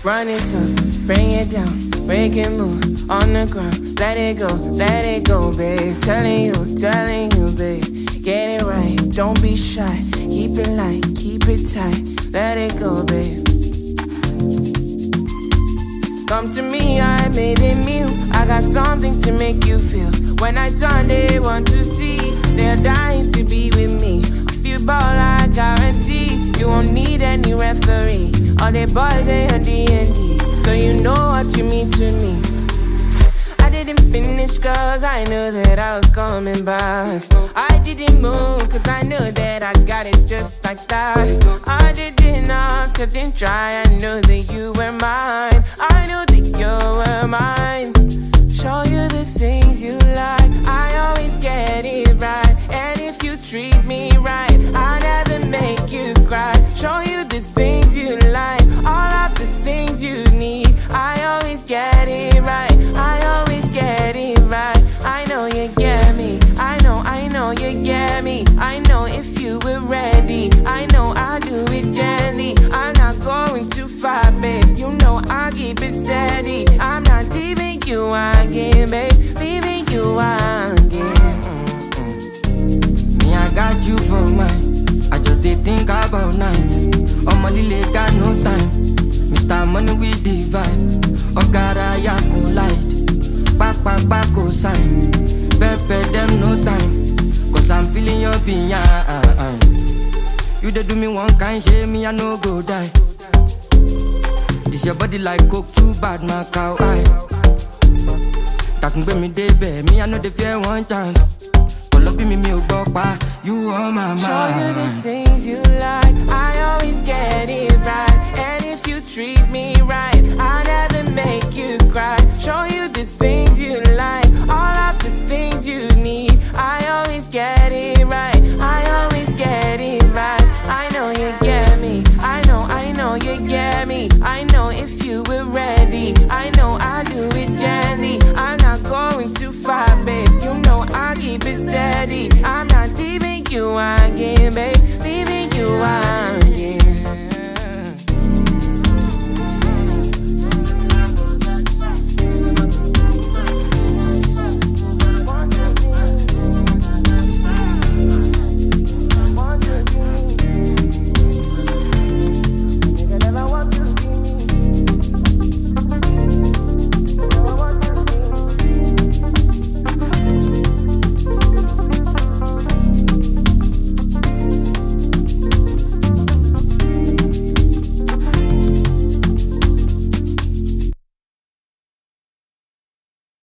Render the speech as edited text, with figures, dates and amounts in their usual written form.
Run it up, bring it down, break it, move on the ground. Let it go, babe. Telling you, babe. Get it right, don't be shy. Keep it light, keep it tight. Let it go, babe. Come to me, I made it meal. I got something to make you feel. When I turn, they want to see. They're dying to be with me. I feel ball, I guarantee. You won't need any referee. All the boys, they on D&D. So you know what you mean to me. I didn't finish cause I knew that I was coming back. I didn't move cause I knew that I got it just like that. I didn't ask, I didn't try. I knew that you were mine. I knew that you were mine. Show you the things you like. I always get it right. And if you treat me right, I'll never make you cry. Show you the things you like. All of the things you need. I always get it right. I always get it right. I know you get me. I know you get me. I know if you were ready. I know I'll do it gently. I'm not going too far, babe. You know I keep it steady. I'm not leaving you again, babe. Leaving you again. Me, I got you for mine. I just did think about nights. On my lily got no time. Mr. Money with the vibe. Ogara ya collide. Back, go sign. Pepe them no time. Cause I'm feeling your behind. You dey do me one kind shame, me I no go die. This your body like coke, too bad, my cow eye. That can bring me day, babe. Me I know the fear one chance. Pull up in me milk box, you on my mind. Show you the things you like. I always get it right.